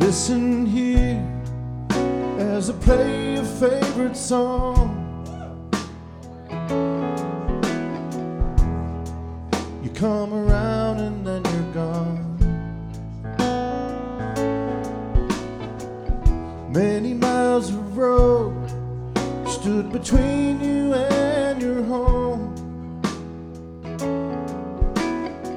Listen here as I play your favorite song. You come around and then you're gone. Many miles of road stood between you and your home.